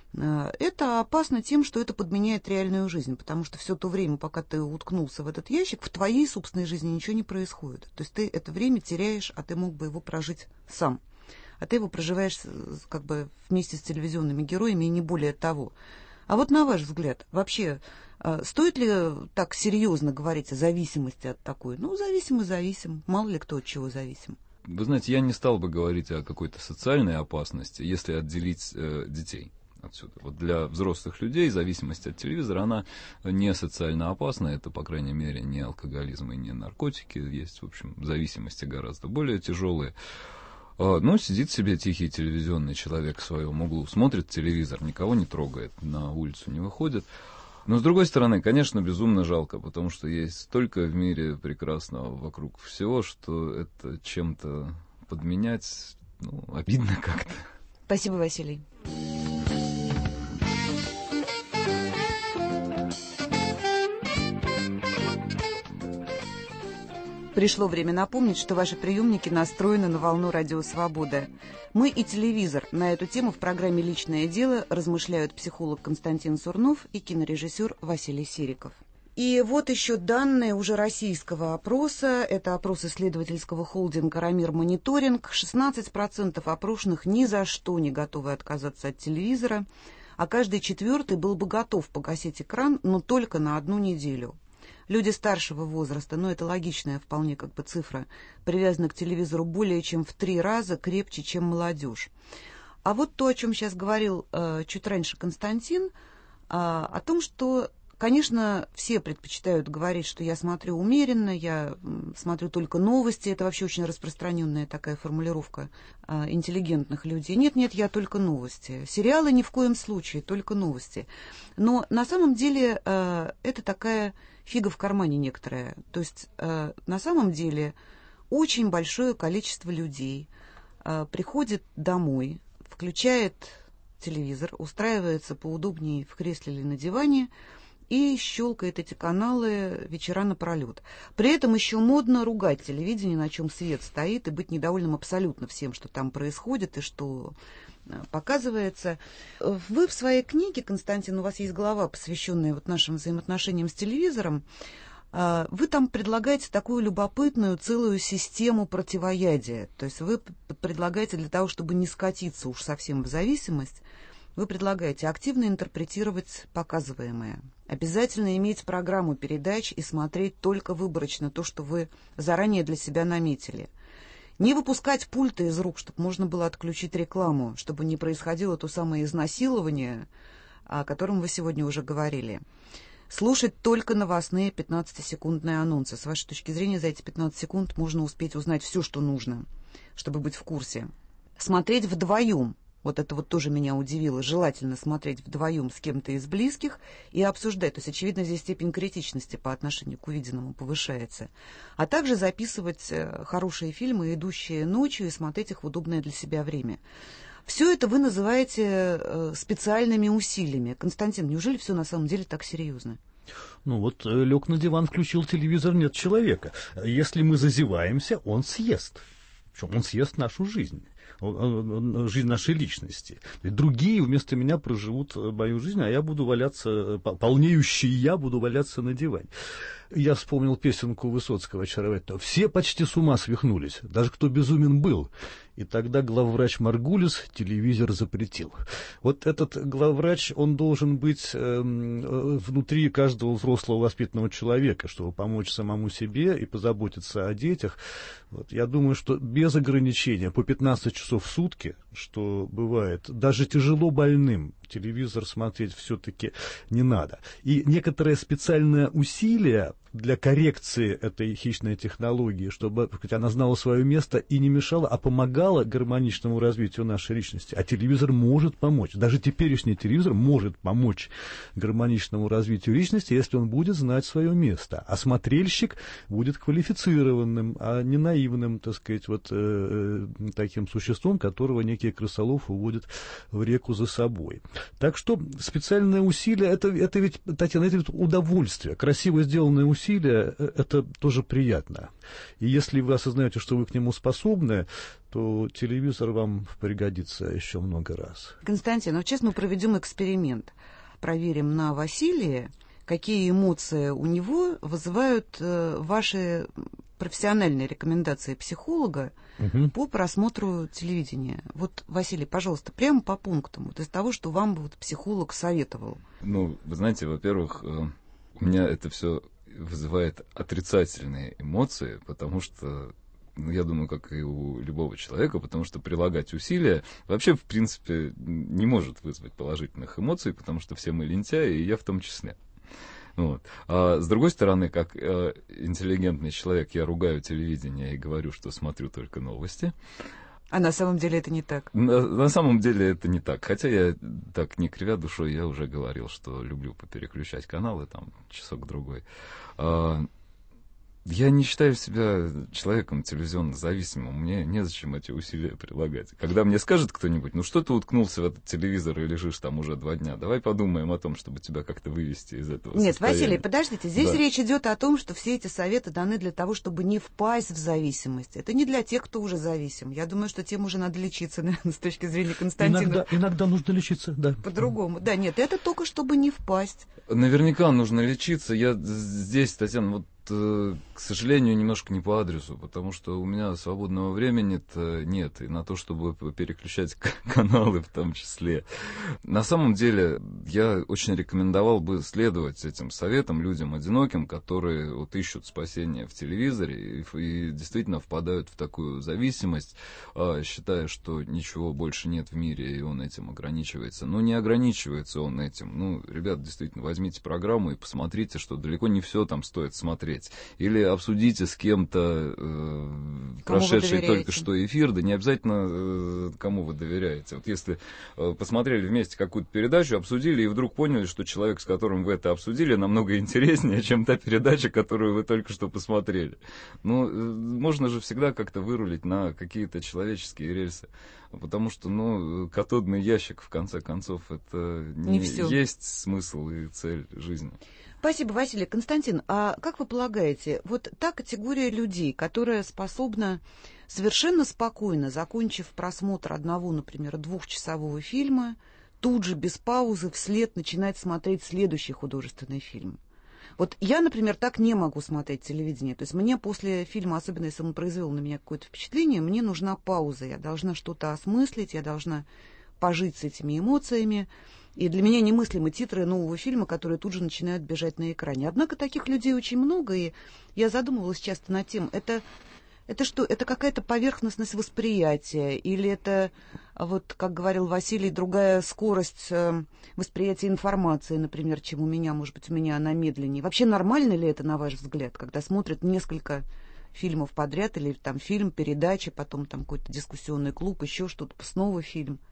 это опасно тем, что это подменяет реальную жизнь, потому что все то время, пока ты уткнулся в этот ящик, в твоей собственной жизни ничего не происходит. То есть ты это время теряешь, а ты мог бы его прожить сам. А ты его проживаешь как бы вместе с телевизионными героями и не более того. А вот на ваш взгляд, вообще, стоит ли так серьезно говорить о зависимости от такой? Ну, зависим и зависим. Мало ли кто от чего зависим. Вы знаете, я не стал бы говорить о какой-то социальной опасности, если отделить э, детей отсюда. Вот для взрослых людей зависимость от телевизора, она не социально опасна. Это, по крайней мере, не алкоголизм и не наркотики. Есть, в общем, зависимости гораздо более тяжелые. Ну, сидит себе тихий телевизионный человек в своем углу, смотрит телевизор, никого не трогает, на улицу не выходит. Но, с другой стороны, конечно, безумно жалко, потому что есть столько в мире прекрасного вокруг всего, что это чем-то подменять, ну, обидно как-то. Спасибо, Василий. Пришло время напомнить, что ваши приемники настроены на волну Радио Свобода. Мы и телевизор. На эту тему в программе «Личное дело» размышляют психолог Константин Сурнов и кинорежиссер Василий Сириков. И вот еще данные уже российского опроса. Это опрос исследовательского холдинга «Рамир Мониторинг». шестнадцать процентов опрошенных ни за что не готовы отказаться от телевизора, а каждый четвертый был бы готов погасить экран, но только на одну неделю. Люди старшего возраста, но это логичная вполне как бы цифра, привязаны к телевизору более чем в три раза крепче, чем молодежь. А вот то, о чем сейчас говорил э, чуть раньше Константин, э, о том, что, конечно, все предпочитают говорить, что я смотрю умеренно, я смотрю только новости. Это вообще очень распространенная такая формулировка э, интеллигентных людей. Нет-нет, я только новости. Сериалы ни в коем случае, только новости. Но на самом деле э, это такая фига в кармане некоторая. То есть э, на самом деле очень большое количество людей э, приходит домой, включает телевизор, устраивается поудобнее в кресле или на диване и щелкает эти каналы вечера напролет. При этом еще модно ругать телевидение, на чем свет стоит, и быть недовольным абсолютно всем, что там происходит и что показывается. Вы в своей книге, Константин, у вас есть глава, посвященная вот нашим взаимоотношениям с телевизором, вы там предлагаете такую любопытную целую систему противоядия. То есть вы предлагаете для того, чтобы не скатиться уж совсем в зависимость, вы предлагаете активно интерпретировать показываемое, обязательно иметь программу передач и смотреть только выборочно то, что вы заранее для себя наметили. Не выпускать пульты из рук, чтобы можно было отключить рекламу, чтобы не происходило то самое изнасилование, о котором вы сегодня уже говорили. Слушать только новостные пятнадцатисекундные анонсы. С вашей точки зрения, за эти пятнадцать секунд можно успеть узнать все, что нужно, чтобы быть в курсе. Смотреть вдвоем, Вот это вот тоже меня удивило. Желательно смотреть вдвоем с кем-то из близких и обсуждать. То есть, очевидно, здесь степень критичности по отношению к увиденному повышается. А также записывать хорошие фильмы, идущие ночью, и смотреть их в удобное для себя время. Все это вы называете специальными усилиями. Константин, неужели все на самом деле так серьезно? Ну вот лег на диван, включил телевизор, нет человека. Если мы зазеваемся, он съест. Причем он съест нашу жизнь, жизнь нашей личности. Другие вместо меня проживут мою жизнь, а я буду валяться, полнеющий я буду валяться на диване. Я вспомнил песенку Высоцкого очаровательного. Все почти с ума свихнулись, даже кто безумен был. И тогда главврач Маргулис телевизор запретил. Вот этот главврач, он должен быть э, внутри каждого взрослого воспитанного человека, чтобы помочь самому себе и позаботиться о детях. Вот, я думаю, что без ограничения по пятнадцать часов в сутки, что бывает, даже тяжело больным телевизор смотреть все-таки не надо. И некоторое специальное усилие для коррекции этой хищной технологии, чтобы она знала свое место и не мешала, а помогала гармоничному развитию нашей личности. А телевизор может помочь. Даже теперешний телевизор может помочь гармоничному развитию личности, если он будет знать свое место. А смотрельщик будет квалифицированным, а не наивным, так сказать, вот э, таким существом, которого некий крысолов уводит в реку за собой. Так что специальное усилие, это, это ведь, Татьяна, это ведь удовольствие. Красиво сделанное усилие, это тоже приятно. И если вы осознаете, что вы к нему способны, то телевизор вам пригодится еще много раз. Константин, ну сейчас мы проведем эксперимент. Проверим на Василия, какие эмоции у него вызывают э, ваши профессиональные рекомендации психолога угу. по просмотру телевидения. Вот, Василий, пожалуйста, прямо по пунктам, вот из того, что вам бы вот психолог советовал. Ну, вы знаете, во-первых, у меня это все вызывает отрицательные эмоции, потому что, ну, я думаю, как и у любого человека, потому что прилагать усилия вообще, в принципе, не может вызвать положительных эмоций, потому что все мы лентяи, и я в том числе. Вот. А с другой стороны, как э, интеллигентный человек, я ругаю телевидение и говорю, что смотрю только новости. А на самом деле это не так? На, на самом деле это не так. Хотя я, так, не кривя душой, я уже говорил, что люблю попереключать каналы, там, часок-другой. А, я не считаю себя человеком телевизионно зависимым. Мне незачем эти усилия прилагать. Когда мне скажет кто-нибудь, ну что ты уткнулся в этот телевизор и лежишь там уже два дня, давай подумаем о том, чтобы тебя как-то вывести из этого Нет, состояния. Василий, подождите. Здесь да. речь идет о том, что все эти советы даны для того, чтобы не впасть в зависимость. Это не для тех, кто уже зависим. Я думаю, что тем уже надо лечиться, наверное, с точки зрения Константина. Иногда, иногда нужно лечиться, да. По-другому. Да, нет, это только чтобы не впасть. Наверняка нужно лечиться. Я здесь, Татьяна, вот к сожалению, немножко не по адресу, потому что у меня свободного времени-то нет, и на то, чтобы переключать каналы в том числе. На самом деле, я очень рекомендовал бы следовать этим советам людям одиноким, которые вот ищут спасения в телевизоре и, и действительно впадают в такую зависимость, считая, что ничего больше нет в мире, и он этим ограничивается. Но не ограничивается он этим. Ну, ребят, действительно, возьмите программу и посмотрите, что далеко не все там стоит смотреть. Или обсудите с кем-то э, прошедший только что эфир, да не обязательно э, кому вы доверяете. Вот если э, посмотрели вместе какую-то передачу, обсудили и вдруг поняли, что человек, с которым вы это обсудили, намного интереснее, чем та передача, которую вы только что посмотрели. Ну, э, можно же всегда как-то вырулить на какие-то человеческие рельсы. Потому что, ну, катодный ящик, в конце концов, это не, не есть смысл и цель жизни. Спасибо, Василий. Константин, а как вы полагаете, вот та категория людей, которая способна совершенно спокойно, закончив просмотр одного, например, двухчасового фильма, тут же без паузы вслед начинать смотреть следующий художественный фильм? Вот я, например, так не могу смотреть телевидение. То есть мне после фильма, особенно если он произвел на меня какое-то впечатление, мне нужна пауза. Я должна что-то осмыслить, я должна пожить с этими эмоциями. И для меня немыслимы титры нового фильма, которые тут же начинают бежать на экране. Однако таких людей очень много, и я задумывалась часто над тем, это, это что, это какая-то поверхностность восприятия, или это, вот, как говорил Василий, другая скорость восприятия информации, например, чем у меня, может быть, у меня она медленнее. Вообще нормально ли это, на ваш взгляд, когда смотрят несколько фильмов подряд, или там фильм, передача, потом там какой-то дискуссионный клуб, еще что-то, снова фильм?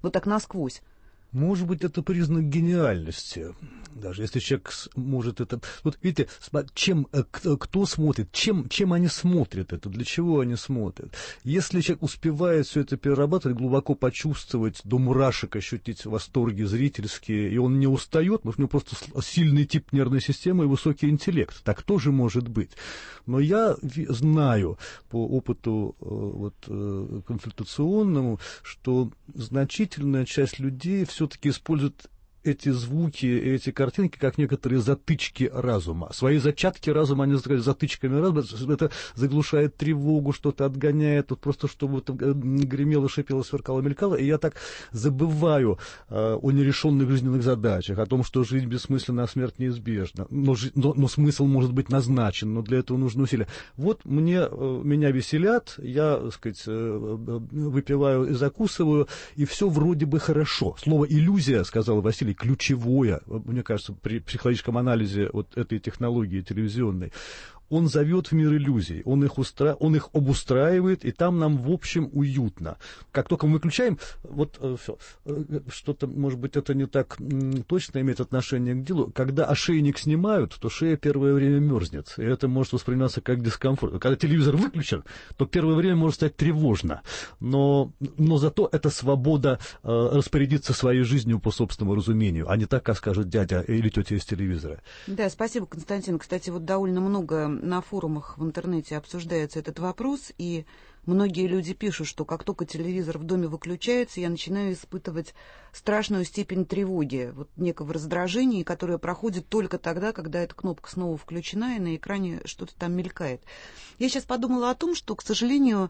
Вот так насквозь. Может быть, это признак гениальности. Даже если человек может это... Вот видите, чем, кто смотрит, чем, чем они смотрят это, для чего они смотрят. Если человек успевает все это перерабатывать, глубоко почувствовать, до мурашек ощутить восторги зрительские, и он не устает, может, у него просто сильный тип нервной системы и высокий интеллект. Так тоже может быть. Но я знаю по опыту вот, консультационному, что значительная часть людей все-таки используют эти звуки, эти картинки, как некоторые затычки разума. Свои зачатки разума они называют затычками разума. Это заглушает тревогу, что-то отгоняет, вот просто чтобы это гремело, шипело, сверкало, мелькало. И я так забываю э, о нерешенных жизненных задачах, о том, что жизнь бессмысленна, а смерть неизбежна. Но, но, но смысл может быть назначен, но для этого нужны усилия. Вот мне, э, меня веселят, я, так сказать, э, выпиваю и закусываю, и все вроде бы хорошо. Слово «иллюзия», сказал Василий, ключевое, мне кажется, при психологическом анализе вот этой технологии телевизионной. Он зовет в мир иллюзий, он их, устра... он их обустраивает, и там нам, в общем, уютно. Как только мы выключаем, вот э, все, э, что-то, может быть, это не так м, точно имеет отношение к делу. Когда ошейник снимают, то шея первое время мерзнет, и это может восприниматься как дискомфорт. Когда телевизор выключен, то первое время может стать тревожно, но, но зато это свобода э, распорядиться своей жизнью по собственному разумению, а не так, как скажет дядя или тетя из телевизора. Да, спасибо, Константин. Кстати, вот довольно много на форумах в интернете обсуждается этот вопрос, и многие люди пишут, что как только телевизор в доме выключается, я начинаю испытывать страшную степень тревоги, вот некого раздражения, которое проходит только тогда, когда эта кнопка снова включена, и на экране что-то там мелькает. Я сейчас подумала о том, что, к сожалению,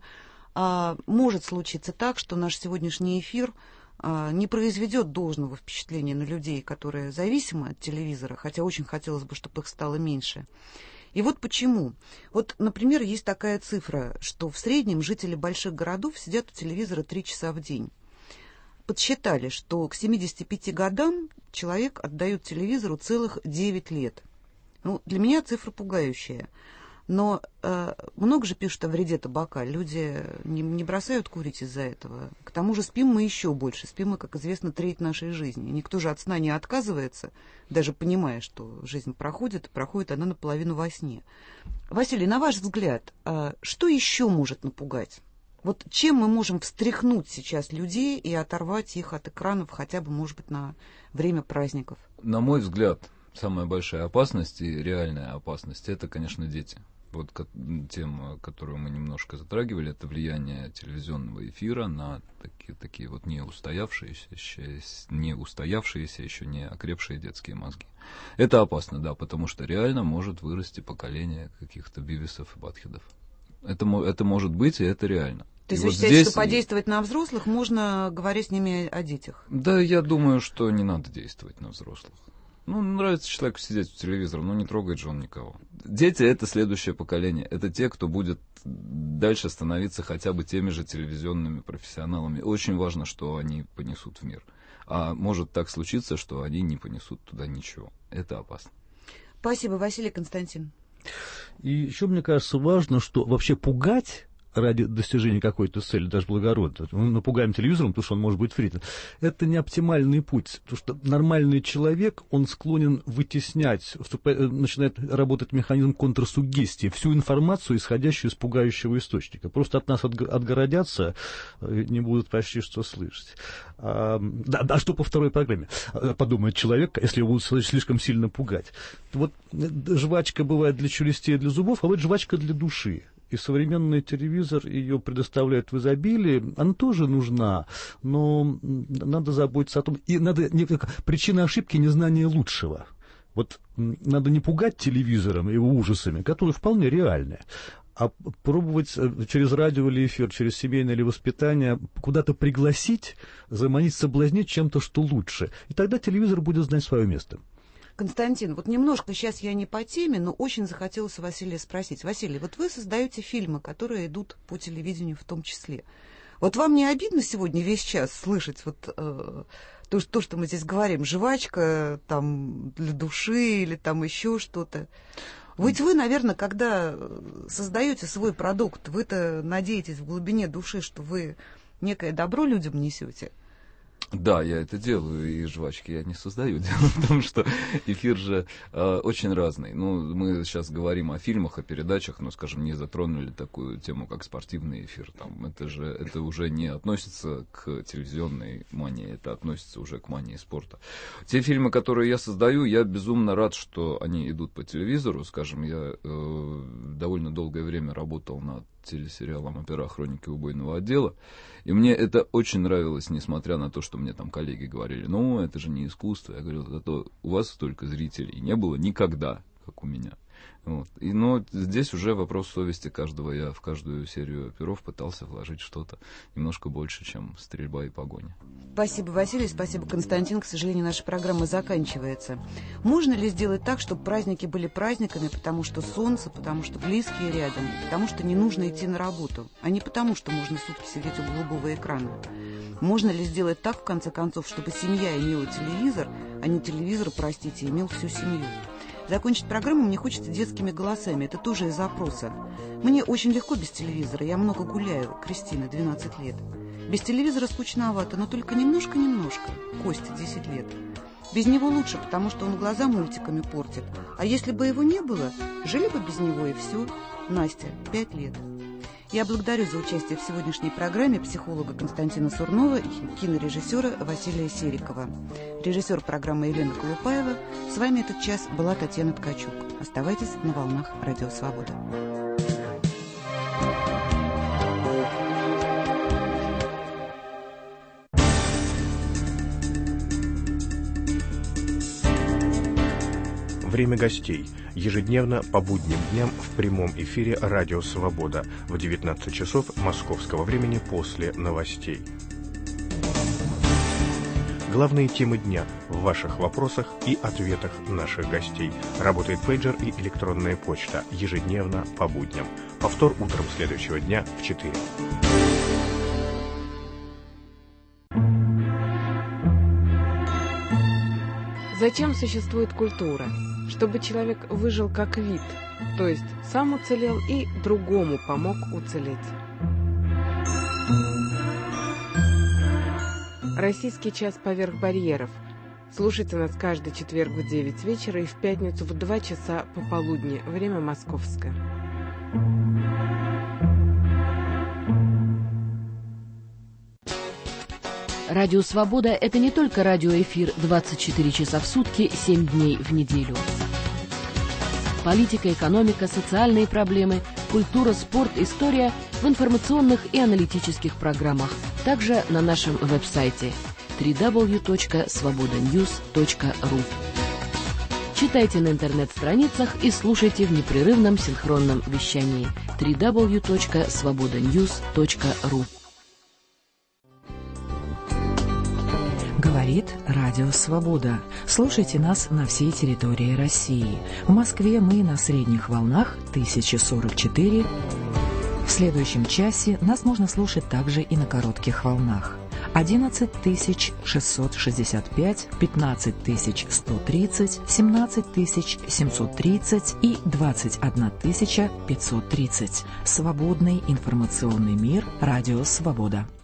может случиться так, что наш сегодняшний эфир не произведет должного впечатления на людей, которые зависимы от телевизора, хотя очень хотелось бы, чтобы их стало меньше. И вот почему. Вот, например, есть такая цифра, что в среднем жители больших городов сидят у телевизора три часа в день. Подсчитали, что к семидесяти пяти годам человек отдает телевизору целых девять лет. Ну, для меня цифра пугающая. Но э, много же пишут о вреде табака. Люди не, не бросают курить из-за этого. К тому же спим мы еще больше. Спим мы, как известно, треть нашей жизни. Никто же от сна не отказывается, даже понимая, что жизнь проходит, и проходит она наполовину во сне. Василий, на ваш взгляд, э, что еще может напугать? Вот чем мы можем встряхнуть сейчас людей и оторвать их от экранов хотя бы, может быть, на время праздников? На мой взгляд, самая большая опасность и реальная опасность — это, конечно, дети. Вот тема, которую мы немножко затрагивали, это влияние телевизионного эфира на такие, такие вот неустоявшиеся, неустоявшиеся, еще не окрепшие детские мозги. Это опасно, да, потому что реально может вырасти поколение каких-то Бивисов и Батхедов. Это, это может быть, и это реально. То есть и вы вот считаете, здесь... что подействовать на взрослых можно, говоря с ними о детях? Да, я думаю, что не надо действовать на взрослых. Ну, нравится человеку сидеть у телевизора, но не трогает же он никого. Дети — это следующее поколение. Это те, кто будет дальше становиться хотя бы теми же телевизионными профессионалами. Очень важно, что они понесут в мир. А может так случиться, что они не понесут туда ничего. Это опасно. Спасибо, Василий. Константин. И еще, мне кажется, важно, что вообще пугать ради достижения какой-то цели, даже благородной. Мы напугаем телевизором, потому что он может быть фритом. Это не оптимальный путь, потому что нормальный человек, он склонен вытеснять, начинает работать механизм контрсуггестии, всю информацию, исходящую из пугающего источника. Просто от нас отгородятся, не будут почти что слышать. А, да, а что по второй программе? Подумает человек, если его будут слишком сильно пугать. Вот жвачка бывает для челюстей и для зубов, а вот жвачка для души. И современный телевизор ее предоставляет в изобилии, она тоже нужна, но надо заботиться о том, и надо, причина ошибки — незнание лучшего. Вот надо не пугать телевизором и его ужасами, которые вполне реальны, а пробовать через радио или эфир, через семейное или воспитание куда-то пригласить, заманить, соблазнить чем-то, что лучше. И тогда телевизор будет знать свое место. Константин, вот немножко сейчас я не по теме, но очень захотелось Василия спросить. Василий, вот вы создаете фильмы, которые идут по телевидению в том числе. Вот вам не обидно сегодня весь час слышать вот э, то, то, что мы здесь говорим, жвачка там для души или там еще что-то? Ведь вы, наверное, когда создаете свой продукт, вы-то надеетесь в глубине души, что вы некое добро людям несете. Да, я это делаю, и жвачки я не создаю. Дело в том, что эфир же э, очень разный. Ну, мы сейчас говорим о фильмах, о передачах, но, скажем, не затронули такую тему, как спортивный эфир. Там, это же это уже не относится к телевизионной мании, это относится уже к мании спорта. Те фильмы, которые я создаю, я безумно рад, что они идут по телевизору. Скажем, я э, довольно долгое время работал над телесериалом «Опера. Хроники убойного отдела». И мне это очень нравилось, несмотря на то, что мне там коллеги говорили, ну, это же не искусство. Я говорил, зато у вас столько зрителей не было никогда, как у меня. Вот. И, но здесь уже вопрос совести каждого. Я в каждую серию оперов пытался вложить что-то немножко больше, чем стрельба и погоня. Спасибо, Василий, спасибо, Константин. К сожалению, наша программа заканчивается. Можно ли сделать так, чтобы праздники были праздниками, потому что солнце, потому что близкие рядом, потому что не нужно идти на работу, а не потому, что можно сутки сидеть у голубого экрана? Можно ли сделать так, в конце концов, чтобы семья имела телевизор, а не телевизор, простите, имел всю семью? Закончить программу мне хочется детскими голосами. Это тоже из опроса. Мне очень легко без телевизора. Я много гуляю. Кристина, двенадцать лет. Без телевизора скучновато, но только немножко-немножко. Костя, десять лет. Без него лучше, потому что он глаза мультиками портит. А если бы его не было, жили бы без него и все. Настя, пять лет. Я благодарю за участие в сегодняшней программе психолога Константина Сурнова и кинорежиссера Василия Серикова. Режиссер программы Елена Колупаева. С вами этот час была Татьяна Ткачук. Оставайтесь на волнах Радио Свобода. Время гостей. Ежедневно по будним дням в прямом эфире «Радио Свобода» в девятнадцать часов московского времени после новостей. Главные темы дня в ваших вопросах и ответах наших гостей. Работает пейджер и электронная почта. Ежедневно по будням. Повтор утром следующего дня в четыре. Зачем существует культура? Чтобы человек выжил как вид, то есть сам уцелел и другому помог уцелеть. Российский час поверх барьеров. Слушайте нас каждый четверг в девять вечера и в пятницу в два часа пополудни, время московское. Радио «Свобода» — это не только радиоэфир двадцать четыре часа в сутки, семь дней в неделю. Политика, экономика, социальные проблемы, культура, спорт, история в информационных и аналитических программах. Также на нашем веб-сайте дабл ю дабл ю дабл ю точка свобода ньюс точка ру. Читайте на интернет-страницах и слушайте в непрерывном синхронном вещании дабл ю дабл ю дабл ю точка свобода ньюс точка ру. Говорит Радио Свобода. Слушайте нас на всей территории России. В Москве мы на средних волнах тысяча сорок четыре. В следующем часе нас можно слушать также и на коротких волнах. одиннадцать тысяч шестьсот шестьдесят пять, пятнадцать тысяч сто тридцать, семнадцать тысяч семьсот тридцать и двадцать одна тысяча пятьсот тридцать. Свободный информационный мир. Радио Свобода.